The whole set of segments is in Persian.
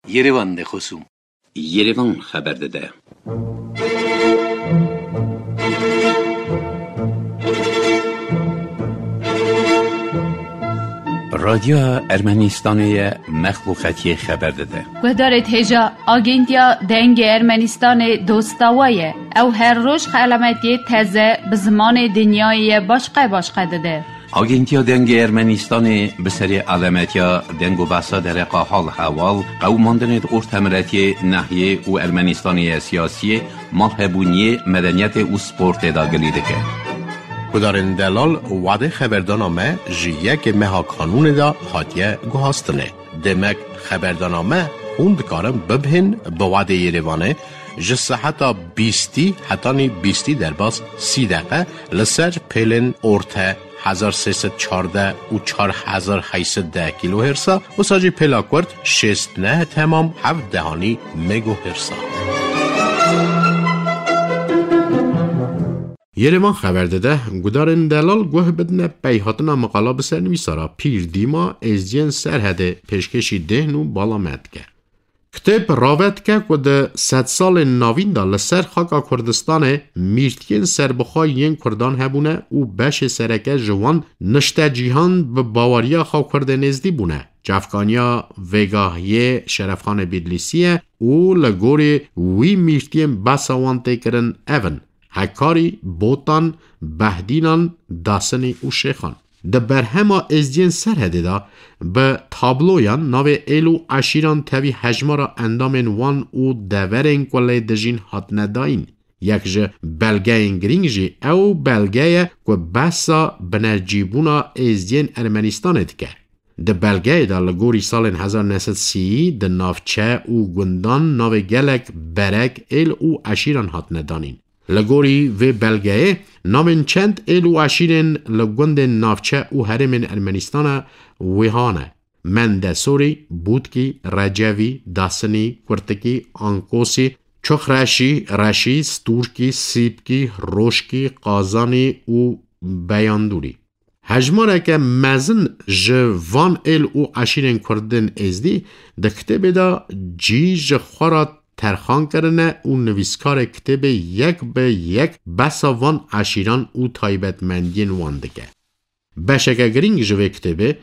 Yerevan de خصوم Yerevan خبر داده. رادیو ارمنستان مخلوقاتی خبر داده. گذارت هجا آگنتیا دنگ ارمنستان دوستاویه او هر روز علامتی تازه به زمان دنیای باشقه داده. آگنتیا دنگ ارمنستان به سری علامتیا دنگ و بحثا در حال حوال قوماندن ارتمرتی ناحیه و ارمنستانی سیاسی مالهبونی مدنیت و سپورت داگلی دکه. کدارن دلال وعده خبردانامه جیه مها قانون دا حاتیه گوهاستنه. دمک خبردانامه خوند کارم ببهن به وعده یریوانه جسه حتی 20 در باز 30 دقیقه لسر پیلن ارته 1314 و 4810 کیلو هرسا و ساجی پیلاکورد 69 تمام 7 دهانی مگو هرسا. یریوان خبر داده گدارن دلال گوه بدنه بیهاتنا مقالا بسر نویسارا پیر دیما ازجین سرهده پیشکشی دهنو بالا مدگه. کتاب راوت که کده 100 سال نوین دا لسر خاکا کردستان میرتین سربخواه ین کردان هبونه و بش سرکه جوان نشته جیهان به باوریا خواه کرده نزدی بونه. جفکانیا وگاهیه شرفخان بیدلیسیه و لگوری وی میرتین بساوان تکرن اون. هکاری بوتان بهدینان داسنی و شیخان ده برهما ازدین سرهده دا به تابلویان ناو ایلو عشیران تاوی حجمارا اندامن وان و دورین کلی دجین حد نداین یک جه بلگه گرینگ جی او بلگه که بسا بنرجیبونا ازدین ارمنستان ادکه ده بلگه دا لگوری سال 1930 ده نافچه و گندان ناو گلک برک ایل و عشیران حد ندانین لگوری و بلگه نامن چند ایلو عشیرن لگوند نافچه و هرمن ارمنستان ویهانه مندسوری، بودکی، رجوی، داسنی، کرتکی، آنکوسی، چخرشی، رشی، ستورکی، سیبکی، روشکی، قازانی و بیاندوری هجماره که مزن جوان ایل و عشیرن کردن ازدی ده کتب دا جیج خورات ترخان کرنه و نویسکار کتاب یک به یک بساوان عشیران و تایبتمندین واندگه. بشکه گرینگ جوه کتابه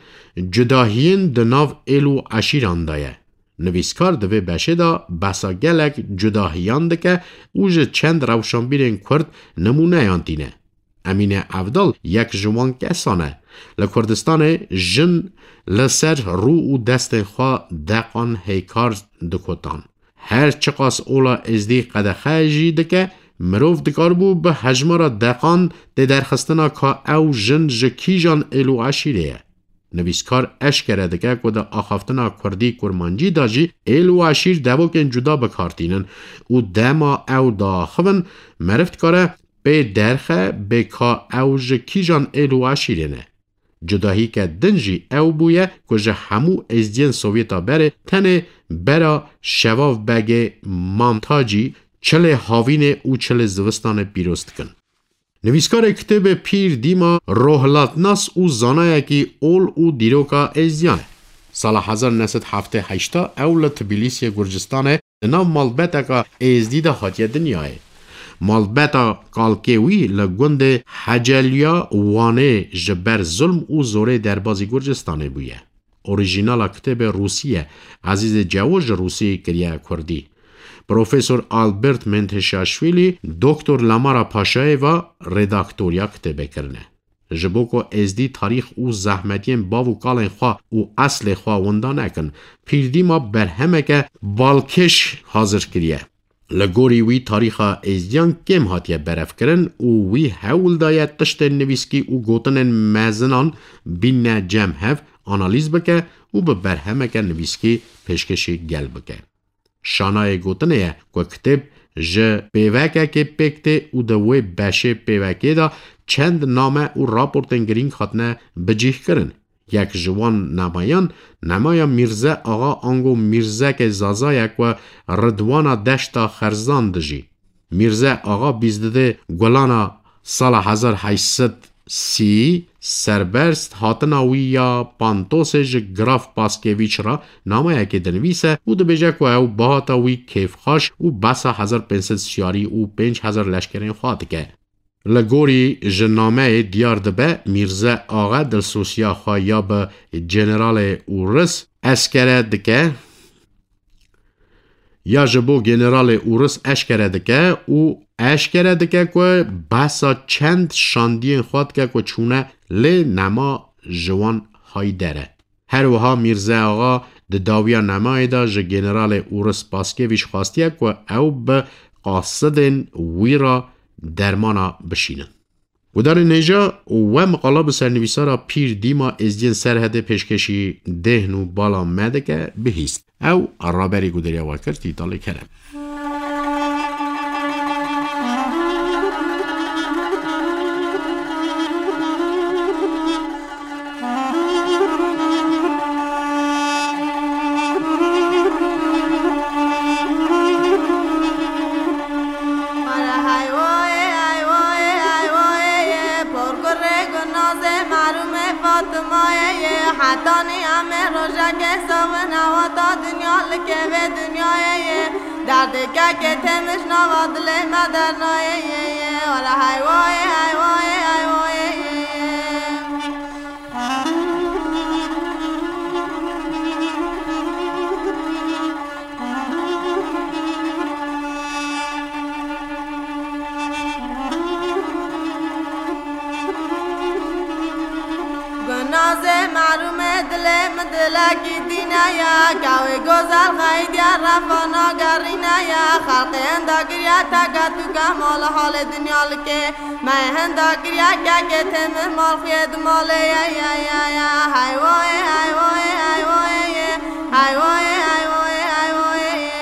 جداهین دناو ایلو عشیران دایه. نویسکار دوه بشه دا بسا گلک جداهیان دکه و جه چند روشنبیرین کرد نمونه یانتینه. امین افضل یک جوان کسانه. لکردستان جن لسر رو و دست خواه دقان هیکار دکوتان. هر چقاس اولا ازدی قدخه جیده که مروف دکار بو به حجمارا دقان ده درخستنا که او جن جکی جان ایلو عشیره. نویسکار اشکره دکه که ده آخافتنا کردی کرمانجی داجی ایلو عشیر دوکن جدا بکارتینن و دما او داخون مرفت کاره به درخه به که او جکی جان ایلو عشیره نه. جداهی که دنجی او بویه که جه همو ازدین سوویتا بره تنه برا شواف بگه مانتاجی چله هاوین او چله زوستان بیروست کن. نویسکار کتاب پیر دیما روحلاتناس او زانایه که اول او دیروکا ازدیانه. سال 1978 اول تبلیسی گرجستانه نام مالبتا که ازدیده حاتیه دنیاه. مالبتا کالکیوی لگوند حجلیا وانه جبر ظلم و زوره دربازی گرجستانه بویه. اوریژینال کتاب روسیه عزیز جواج روسی کریه کردی. پروفسور آلبرت منتشاشویلی دکتر لامارا پاشای و رداکتوریا کتابه کرنه. جبوکو ازدی تاریخ او زحمتین باو کالن خواه او اصل خواه وندا نکن. پیردی ما برهمه که بالکش حاضر کریه. لگوری وی تاریخ ازدیان کم هاتیه برف کرن و وی حول دایت تشت نویسکی و گوتن مزنان بین جمع هف آنالیز بکه و به برهمه که نویسکی پیشکشی گل بکه. شانای گوتنه که کتب جه پیوکه که پکته و دوی بشه پیوکه دا چند نامه و راپورتن گرینگ خاتنه بجیح کرن. یک جوان نمایان میرزه آقا آنگو میرزه که زازایک و ردوانا دشتا خرزان دجی. میرزه آقا بیزده گلانا سال 1800 سی سربرست هاتناوی یا پانتوس گراف پاسکیویچ را نامه که دنویسه و دبیجه که او باهاتاوی کیف خاش و بسا 1500 سیاری و 5000 لشکرین خواهد که. لگوری جنامه دیار دبه میرزا آقا دلسوسیا خواهیا به جنرال اورس اسکره دکه یا جبو جنرال اورس اشکره دکه و اشکره دکه که بسا چند شاندین خواهد که چونه لی نما جوان های داره. هر وها میرزا آقا ده داویا نمای دا جه جنرال اورس پاسکیویچ خواستیه که او به قاصدین ویرا درمانا بشینن. و در نیجا و مقاله به سرنویسا را پیر دیما ازدین سرحد پیشکشی دهن و بالا مده که بهیست. او رابری گودریا وکر تیتالی کرم. که تمش نوادل مدر نایه ولا های وای های وای های وای گنازه معلوم دل مدلکی دینایا کاوی گذر خیلی رفانا گرینا یا خلق هندگریا تاکا تو کمال حال دنیا لکه من هندگریا که تمر مال خید مال یا یا یا یا های وای های وای های وای های وای های وای های وای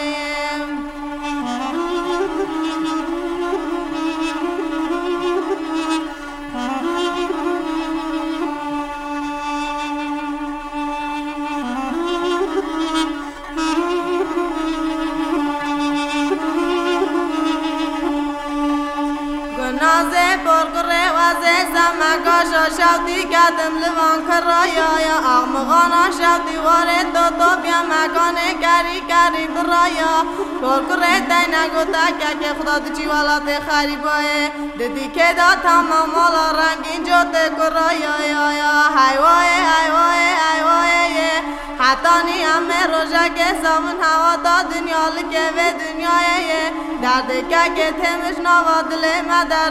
نازه برگره وزه سمکاشا شوتی کدم لوان کرایا یا آمغانا شوتی وارد دو بیا مکانه کری کری برایا برگره دینا گوتا که خدا دوچی والات خریبای دیدی که دا تمام والا رنگین جوته کرایا یا یا های وای های وای های وای حتی نی همه روژه که سامن هوا دا دنیا لکه و دنیای درده که تمش نوادل مدر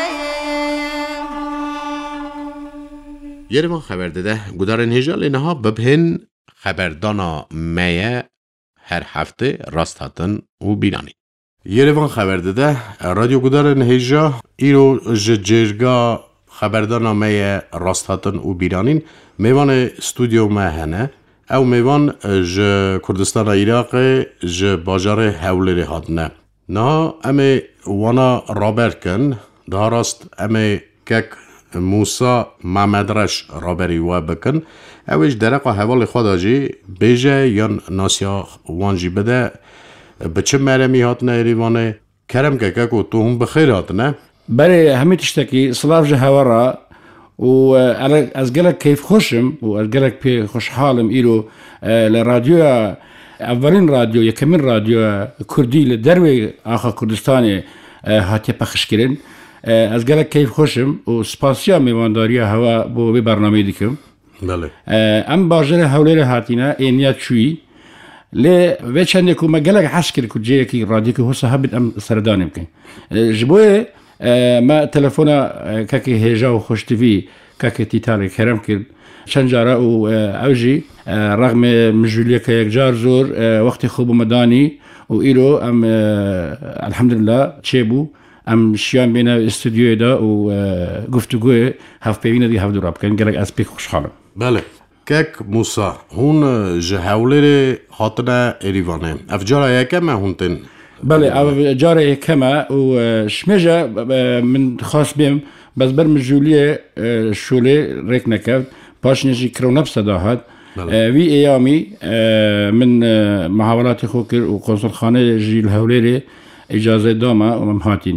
یه ما خبر داده گدارن هجال اینها ببهن خبردانا میه هر هفته راست هاتن و بیرانی. یه ما خبر داده رادیو گدارن هجا ایرو جرگا خبردانا میه راست هاتن و بیرانین میوان استودیو مهنه او میوان ج کردستان عراق ج باجار حولری هاتنه نه امی وانا رابرکن داراست امی کک موسا محمدرش رابری و بکن اوش درقا حوال خوداجی بیجه یا ناسیا وانجی بده بچه مرمی هاتنه ایوانه کرم که که تو هم بخیر هاتنه برای همه تشتکی صلاف جه هوا و از گلک کیف خوشم و از گلک پی خوشحالم ایرو لرادیو اولین رادیو یکمین رادیو کردی لدروی آخا کردستانی هاتی پخش کردن از گلک کیف خوشم و سپاسیا میوانداری هوا بو بی برنامه دیکم بله ام باجر حولیر هاتینا اینیات شوی لی و چنده که ما گلک حس کرد که جایی که رادیو که حسا هبید ام سردانم کن جبوه ما تلفونا که هجا و خوش تیوی که تیتالی کرم کرد چند جاره و اوجی رغم مجولیه که یک جار زور وقتی خوب مدانی و ایرو ام الحمدلله چه بو ام شیان بین استودیوی دا و گفتگوی هفت پیوینه دی هفت دوراب کن گلک از پیک خوشحالم بله کک موسا هون جهولر هاتنا ایریوانه افجارا یکم هونتن بله افجارا یکم و شمجا من خاص بیم بس بر مجولیه شوله ریک نکرد پاشنشی کرونب صداحت وی ایامی من محاولات خوکر و قنصل خانه جیل هولری اجازه داما و ممهاتین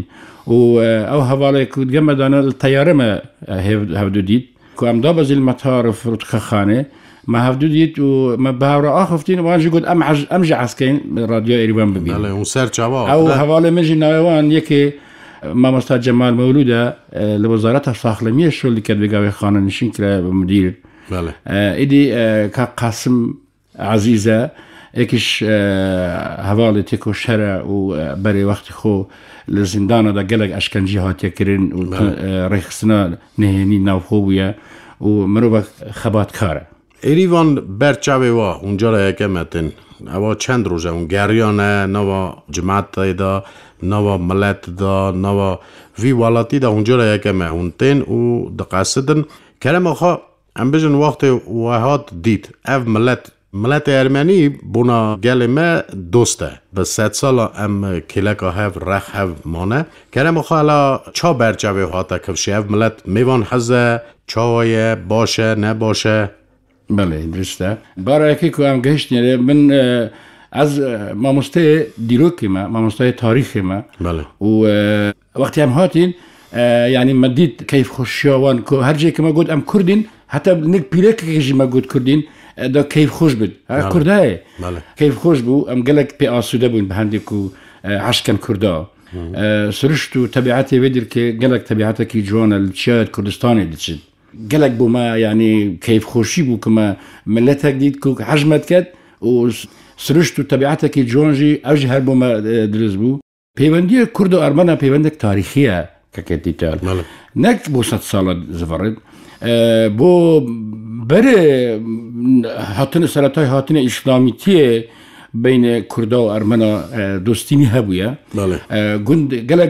و او حواله كود جمد انا الطياره ما هفدو ديت كو ام دابز المطار في خانه ما هفدو ديت وما بهاور اخفتين واجي قد امجع عسكين راديو ايران ببين بله اون سر جواب او حواله مجي ناوان يكي ما مستر جمال مولوده لوزاره الداخليه شو اللي كانت بقاوي خانه نشين كلا مدير بله ايدي كقاسم عزيزه اكش حواله تكو شرع وبري وقت خو لزندان دا قلق اشكنجي هاتيا كرين وريخسنا نهيني نوخوبيا ومروبا خبات كاره ایریوان برچاوی وا اونجا را یکمتن اوا چند روزه اون گریانه نوا جماعت دا نوا ملت دا نوا وی والاتی دا اونجا را یکمه اونتن و دقصدن کرم آخا ام بجن وقت وحاد دید اف ملت ارمنی بونا گلمه دوسته به 100 سال ام کلکا هف رخ هف مانه کرم آخا الا چا برچاوی هاتا کفشی اف ملت میوان حزه چاویه باشه نباشه بله درسته برای که کوام گشتنی من از ماموسته دیروکی ما ماموسته تاریخی ما بله و وقتی هم هاتین يعني مديت كيف خوشيوان هر جاي كما قلت ام كردين حتى نك بيلك كيجي ما قلت كردين دا كيف خوش بد كرداي كيف خوش بو ام قالك بي اسوده بون بهندكو عشكن كردا سرشتو تبعاتي بدر كي قالك تبعاتك جوان التشاد كردستاني دتشد قالك بو ما يعني كيف خوشي بو كما ملتك ديت كو حجمت كات وسرشتو تبعاتك جوانجي اوجه بو ما درز بو بيبنديه كردو ارمانا بيبندك تاريخيه كاكيتيتال نك بو 100 سال زفرد بو بره هاتن سرطای هاتن اسلامیتی بین کردا و ارمنا دوستینی هبویا گند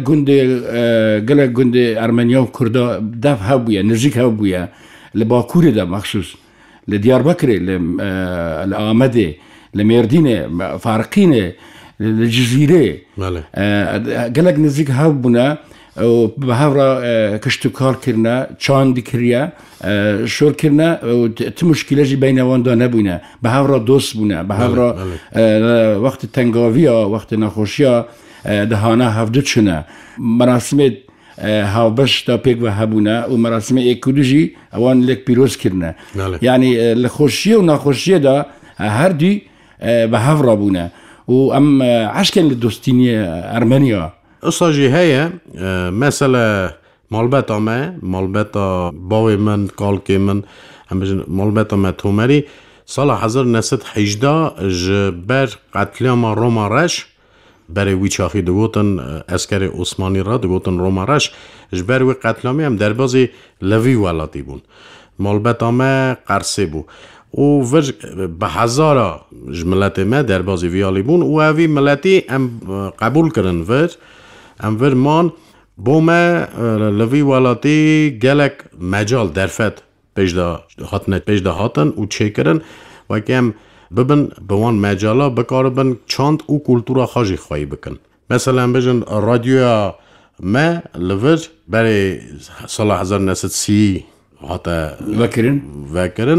گند ارمنیا و کردا دف هبویا نزدیک هبویا لباکوری دا مخصوص لدیاربکر لآمده لمردینه فارقینه للجزیره گلک نزدیک هبونا و بهاورا كشتكار كرنا چاند كريا شور كرنا و تمشكله جي بين واندا نبونا بهاورا دوست بونا بهاورا وقت تنگاويا وقت نخوشيا دهانا هفدچنا مراسم هاوبش تا بيك وهبونا و مراسم ايكودجي اوان لك بيروز كرنا يعني لخوشيه و نخوشيه دا هر دي بهاورا بونا و ام عشكن لدوستيني ارمنيا اصاجي هي مثلا مالبتا ما مالبتا باوي من قالكي من مالبتا ما تومري سال 1918 جبر قتلام روما رش برای ویچاخی دوگوتن اسکر عثمانی را دوگوتن روما رش جبر وی قتلامی هم در بازی لوی ولاتی بون مالبتا ما قرصه بو و ورج به هزارا ملت ما در بازی ویالی بون و اوی ملتی هم قبول کردن ورج ام ورمان بوما لوی والاتی گلک مجال درفت پیشده هاتن و چه کرن و که هم ببن بوان مجالا بکاربن چاند و کلتورا خواهی خواهی بکن مثلا بجن رادیو ما لوج برای سال 1930 هاتا وکرن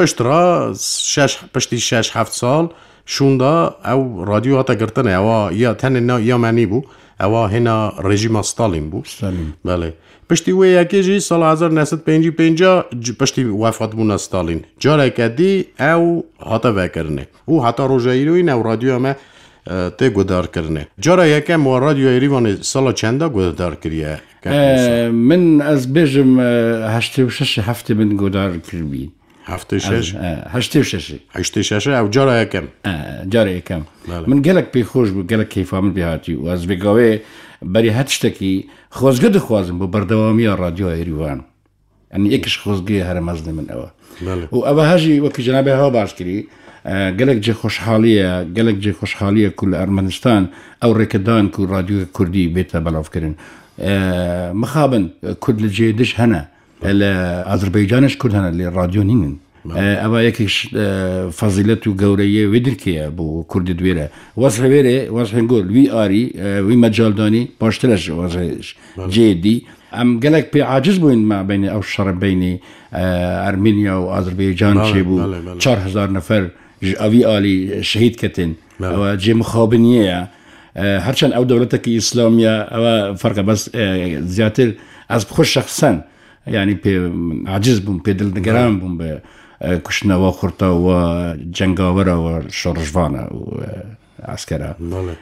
پشتی 6-7 سال شوندا او رادیو هاتا گرتنه او یا تن یا معنی بو اوا هنا رژیم ستالین بو بله پشتی وی یکیجی سال 1955 پشتی وفات بونا ستالین جاره کدی او هاتا وکرنه او هاتا روزایروی نو رادیو ما ته گودار کرنه جاره یکم و رادیو ایریوان سال چندا گودار کریه من از بجم 86 هفته من گودار کردی هفته شش هشته شش او جاره یکم من گلک پی خوش بود گلک کیفام بیاتی و از بگاوه بری هتشتکی خوزگد خوازم با بردوامی رادیو ایریوان یعنی یکش خوزگی هر مزن من اوا و اوا هاجی وکی جنابه ها باش کری گلک جه خوشحالیه کل ارمنستان او رکدان کل رادیو کردی بیتا بلاف کرن مخابن کل جیدش هنه آذربایجانش کرد هنه لی رادیو نینن اما یکیش فضیلت و گوریه ودرکیه بو کردی دویره واسه ویره واسه نقول وی آری وی مجالدانی باشترش واسه جدی ام گلک پی عاجز بوین ما بین او شرب بین ارمنیا و آذربایجان چه بو 4000 نفر اوی آلی شهید کتن و جه مخابنیه هرچند او دولتك اسلاميه او فرق بس زیاتر از خود شخصا يعني عجز بوم بدل نگران بوم به کشنا و خورتا و جنگاورا و شرجوانا و عسكرها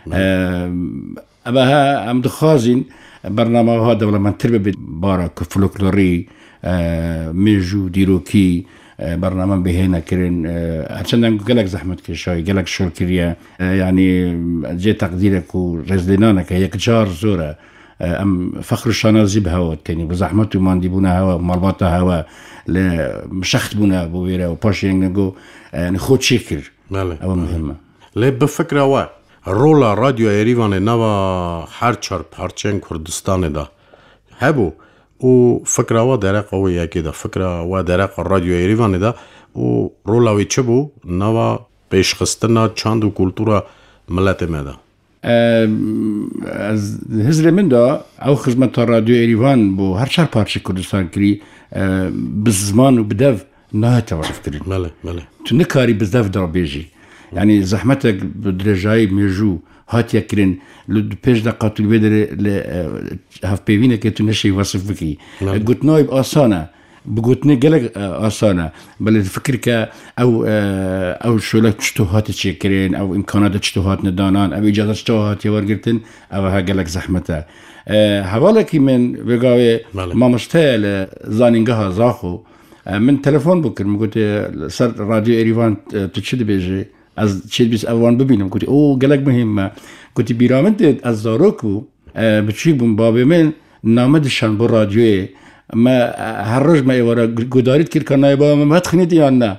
ابها ام دخازين برنامج ها دولمن تربه بارا فولکلوری میجو دیروکی برنامج بهینا کرین هرچند گلک زحمت کشای گلک شغل کریه يعني جي تقديرك ورزلنانا كهيك جار زوره ام فخر الشنازي بهوا التاني بزحمته مانديبونا هوا مربطة هوا مشختبونا بويرا وباشينج نجو يعني خود شكر او مهمة ليه بفكرة وا رولا راديو ايريفان نوا هرچار پارچن كردستان دا هبو و فكرة وا درق ويا كده فكرة وا درق راديو ايريفان دا و رولا وي چبو نوا پیشخستنا چاند و کلتورا ملت مدا از هزر من دا او خدمت رادیو ایریوان بو هر چهار پارچه کردستان کری بزمان و بدو نه توقف کردن ماله تو نکاری بزدف در بیجی يعني زحمتك بدرجاي ميجو هات يكرن لد بيج دقات البدر هاف بيفينا كتو نشي وصف بكي قلت نايب آسانا بقولتني قلق آسانة بل الفكر كا أو شولك تشتوهات تشكرين أو إمكانات تشتوهات ندانان أو إجازة تشتوهات يورجرتن أو ها قلق زحمته حوالك من بقاوي ما مشتاق زانينجها زاخو من تلفون بكر قلت صار راديو إيريفان تشد بيجي از چیز بیس اوان ببینم گفتی او گلک مهمه گفتی بیرامد از زاروکو بچی بون بابی من نامدشان بر رادیوی ما هر روز ما ایوارا گدارید کرد که نایبا ما تخنیدی یا نه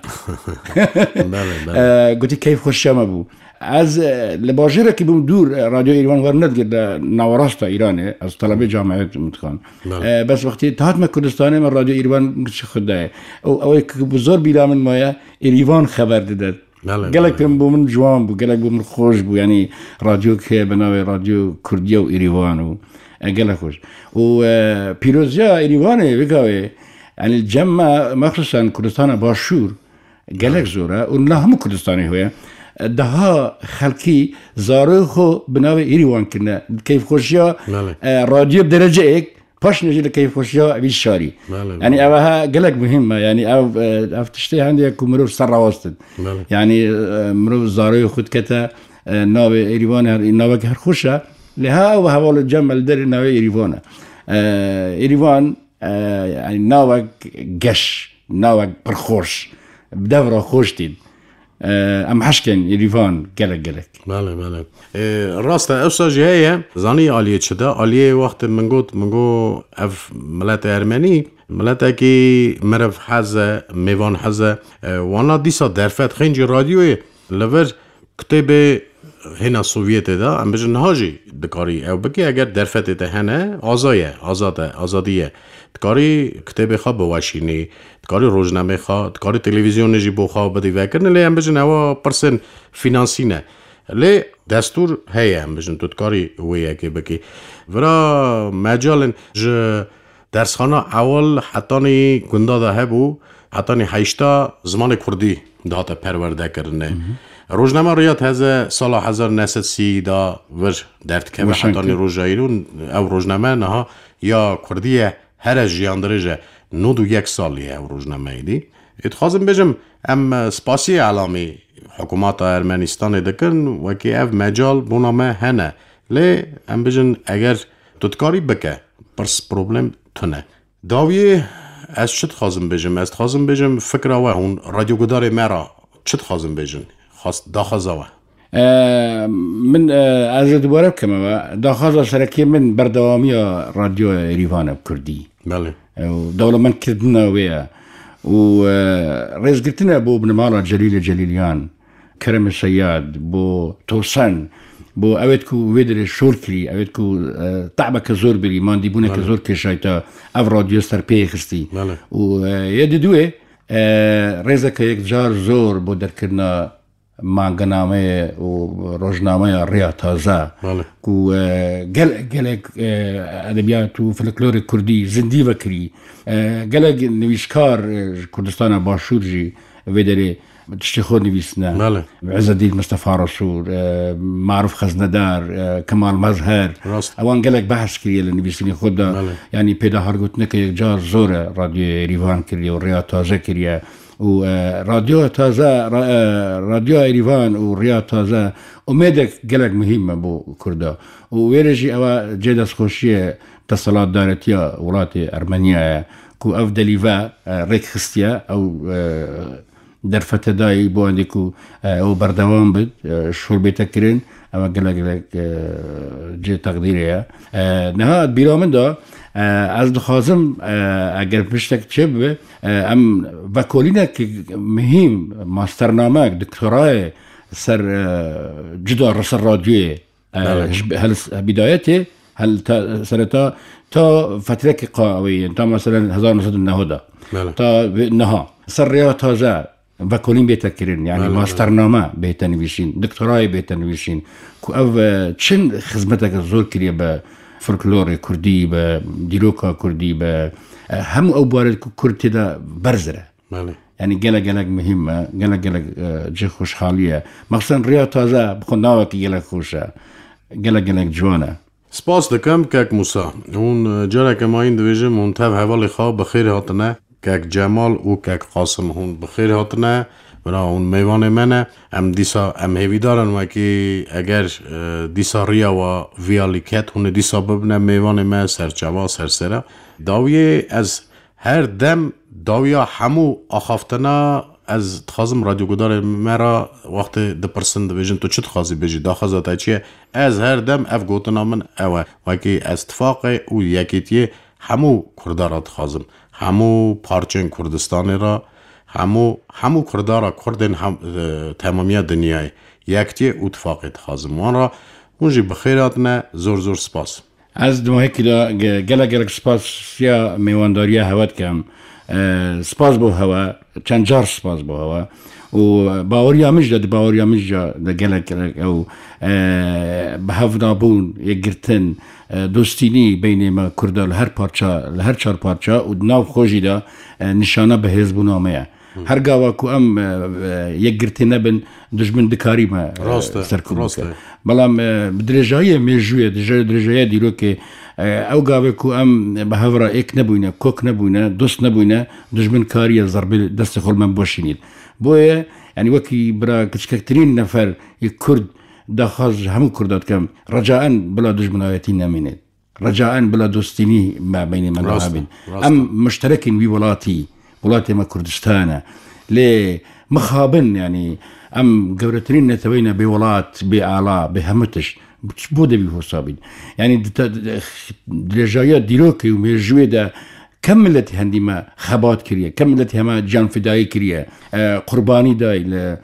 گفتی کیف خوشم بود از لباجره که بوم دور رادیو ایران ورند گرد نواراستا ایرانه از طلبه جامعه متخان بس وقتی تحت ما کردستانه من رادیو ایران خدای او که بزرگ بیرامن مایا ایران خبر داد گلک بومن جوان بو گلک بومن خوش بو یعنی رادیو که بناوی رادیو کردیه و ایریوان و گلک خوش و پیروزیا ایریوانه بگاوی یعنی جمع مخصوصا کردستان باشور گلک زوره و نه همو کردستانی هویه ده خلقی زاره خو بناوی ایریوان کنه کیف خوشیا رادیو بدرجه ایک باش نجي لكيف خوشيا أبي الشاري يعني أبها قلق مهمة يعني أو تشتي عندي أكو مرور سر واسطة يعني مرور زاري خد كتا ناوي إيريفان ناوي كهر خوشة لها وهوال الجمع الدر ناوي إيريفان إيريفان يعني ناوي قش ناوي برخوش بدفرة خوشتين ام حشكن إيريفان قلق ماله راسته اوسا جهية زاني آلية شده آلية وقت منگو اف ملت ارمني ملت اكي مرف حزة ميوان حزة وانا ديسا درفت خينجي راديوه لور كتب هنا سوفيت دا ام بجن هاجي دكاري او بكي اگر درفت ده هنه آزادية دكاري كتب خواب بواشيني دكاري روزنامه خواه دكاري تلویزیون جي بو خواه بدي وكرن لي ام بجن هوا پرسن فینانسینه لي دستور هي ام بجن تو دكاري ويه كي بكي ورا مجالن ج درسخانه اول حتاني گندا ده هبو حتاني حیشتا زمان کردی داتا پرورده کرنه روزنامه ریاض هزه سال 1930 دا ور درد که حتاني روزایرون او روزنامه نها یا کردیه هر جیاندرجه نودو یک سالیه او روزنامه ایدی اتخازم بجم ام سپاسی علامی حکومت ارمنستان دکن و که اف مجال بونامه هنه لی ام بجن اگر تدکاری بکه پرس پروبلم تنه داویه از چت خازم بجم از خازم بجم فکر و هون رادیو گدار مرا چت خازم بجن خاص داخزاوه من از دوباره کم داخل شرکتی من بردوامی رادیو ایریوان کردی بله دولة من كردنا ويا ورئيس قلتنا بو ابن مالا جليليان كرم الشياد بو توسان بو اويتكو ويدر شوركري اويتكو تعبك زور بري مان ديبونا كزور كشايتا اف راديو ستار بيخستي ويددوه رئيسا كيك جار زور بو دركرنا مانگنامه و روزنامه ریا تازه کو گلک ادبیات و فلکلور کردی زندی وکری گلک نویسکار کردستان باشور جی ودره تشتی خود نویسنه بله. عز الدین مصطفى رسول معروف خزندار کمال مظهر اوان گلک بحث کریه لنویسنی خود یعنی پیدا هرگوتنه که یک جار زوره رادیو ایریوان کریه و ریا تازه کریه و رادیو تازه رادیو ایریوان و ریا تازه امیده گلک مهمه بو کرده و ویرجی اوا جدس خوشیه اتصالات دارتیا ولات ارمنیا کو اف دلیوا ریک خستیا او در فتدای بوندی کو او بردوام بد شور بیتکرین اما گلک جه تقدیریه نهایت بیرامن دا از دخوازم اگر پشتک چه به ام وکولینه که مهم ماسترنامه دکترای سر جدا رسر رادیوی هل بدایته هل سرتا تا فتره قوية تا مثلا 1990 تا نها سريات تازه وكلين بيتكرين يعني ماسترنامه بيتنويشين دكتوراه بيتنويشين كو او چن خدمتك زور كريه با فولكلور كردي با ديروكا كردي با هم او بارد كردي دا برزره يعني جلق مهمه جلق جي خوشحاليه مخصوصا ريا تازه بخناوك جلق خوشه جلق جوانه سپاس دکم که موسا اون جره که ما این دویجه منتب حوالی خواه بخیر هاتنه که جمال او که قاسم هون بخیر هاتنه برا اون میوان منه ام دیسا ام هیوی دارن و که اگر دیسا ریا و ویالیکت هون دیسا ببنه میوان من سرچوا سرسره داویه از هر دم داویه همو آخافتنه از تخازم رادیو گدار مرا وقت دپرسن دویجن تو چه تخازی بجی داخازه تا چیه از هر دم اف گوتنا من اوه وکی از اتفاق او یکیتیه همو کردارا تخازم همو پارچن کردستانی را همو کردارا کردن تمامیه دنیای یکتیه اتفاق تخازم وان را اونجی بخیراتنه زور سپاس از دو هکی دا گلک سپاس یا میوانداریه هوت کم سپاس بو هوا چند جار سپاس بو هوا و باوریامش دا گلک او بهفنابون یگرتن دوستینی بین ما کرده لهر چار پارچا و ناو خوشی دا نشانه به حزبونامه هر گاوا کو ام یگرتنه بن دشمن دکاری ما سرکوب بلام بدرجای میجوی درجای دیرو که او گاوه کو ام بهورا ایک نبوینه کوک نبوینه دوست نبوینه دشمن کاری ضربه دست خل من باشینید بویه یعنی وکی برا کچکترین نفر یک کرد داخل همو کردات کم رجاء بلا دشمنایتی نمینید رجاء بلا دوستینی ما بین من رابین ام مشترکین بی ولاتي ما كردستانا ليه مخابن يعني ام قبرترين نتوينا بولات بآلاء بهمتش بوده بيه صابين يعني درجايات ديروكي وميرجوية دا كملت هندي ما خبات كريه كملت هما جان فدائي كريه قرباني داي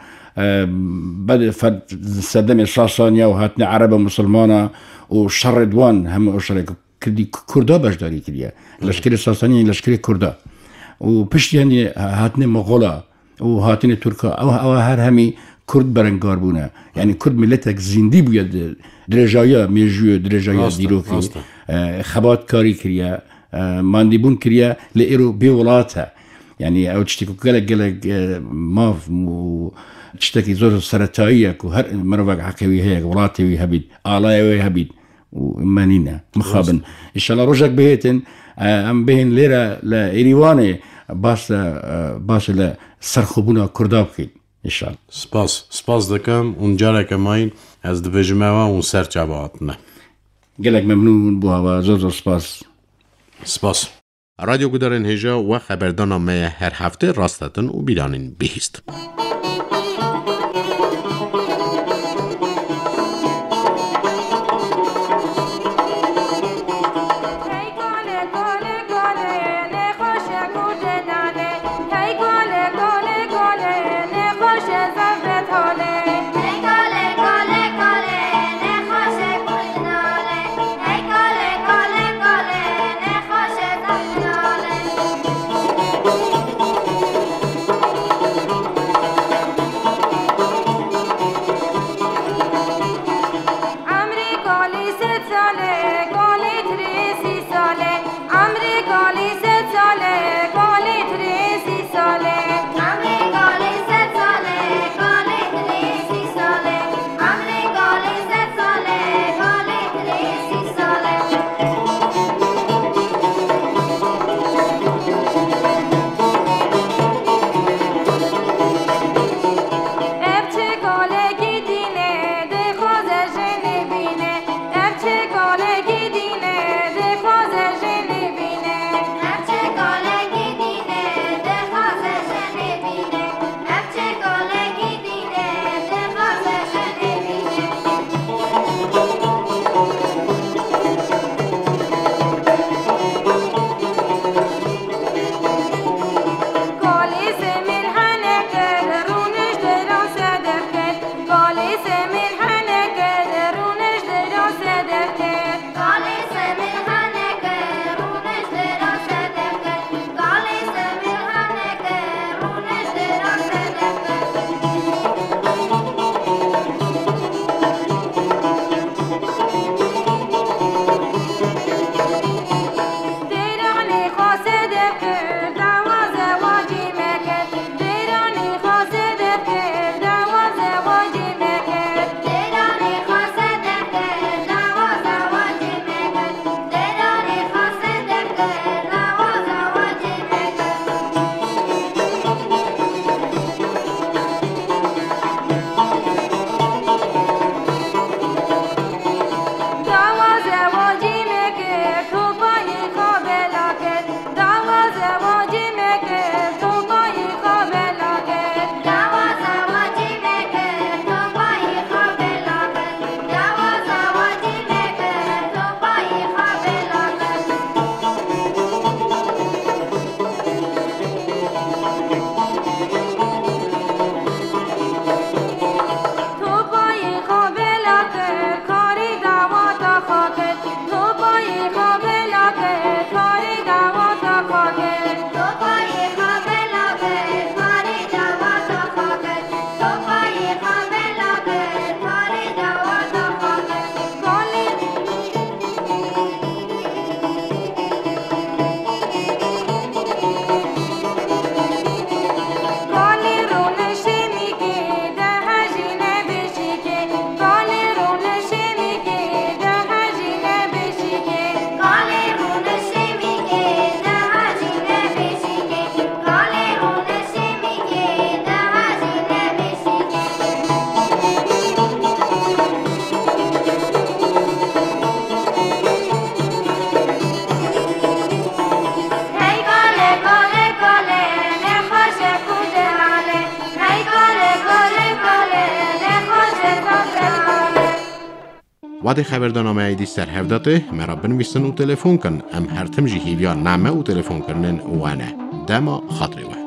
بعد فرد صدام الصاصانية وهاتنا عربة مسلمانة وشر دوان هم أشرك كردا بجداري كريه لشكري الصاصانية لشكري كردا وبشت يعني هاتني مغولا وهاتني تركا او هر همي كرد برنگار بونه يعني كرد ملتك زندي بويا درجايا ميجو درجايا ديروكي خبات كاري كريا مانديبون كريا لإيرو بولاتها يعني او تشتكو قلق ماف تشتكي زور سرطائية كو هر مروق حكوي هيك ولاتي ويهبيد آلاي ويهبيد ومانينا مخابن إن شاء الله رجعك بهيتن ام بهن ليرة لإيريواني باس لسرخوبونا كرداب كي إن شاء الله سپاس دكم ونجارة كماين از دفجماوا ونسر چاباتنا قلق ممنون بوها زور سپاس رادیو گدارن هجا و خبردانامه هر هفته راستتن و بیدانین بهیست وقتی خبردارنامه ایدی سر هفداته مرا بنویسن و تلفن کن ام هر تمجی هیویا نامه و تلفن کرنن وانه دما خاطری وان.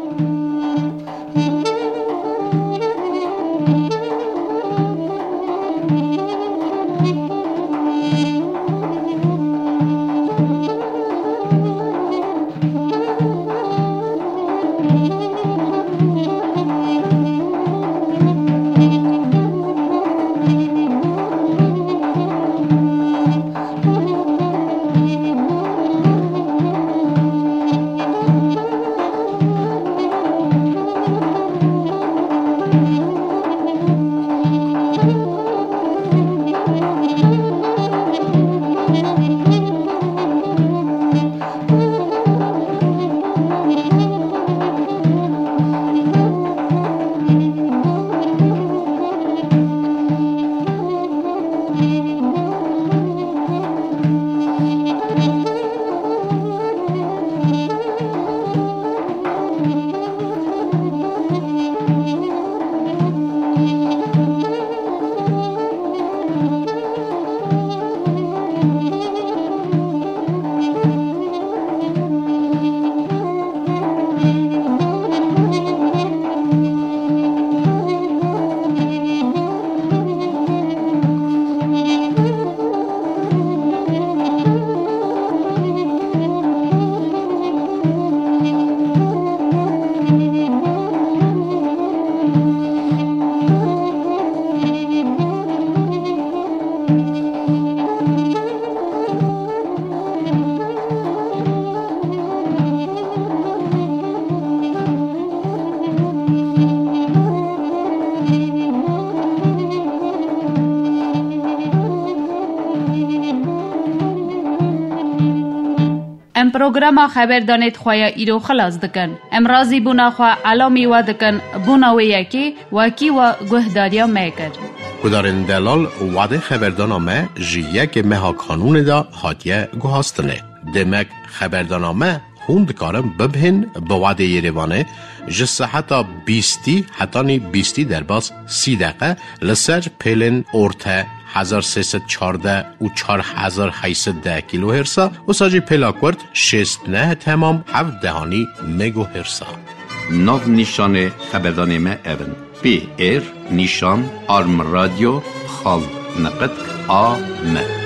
ام پروگرام خبر دانید خواه ایرو خلاص دکن. ام رازی بونا خواه علامی و دکن بونا و یکی وکی و گهداریا میکر. کدارن دلال وعده خبردارنامه جیه که مها قانون دا هاتیه گوهاستنه. دمک خبردارنامه هوند کارم ببهن به وعده یروانه جسه حتی 20 حتی 20 در باز 30 دقیقه لسر پیلن ارته 1314 و 4810 کیلو هرسا و ساجی پلاکورد 69 تمام 7 دهانی مگو هرسا. ناو نیشان خبردارنامه اون پی ایر نیشان آرم رادیو خال نقد آ م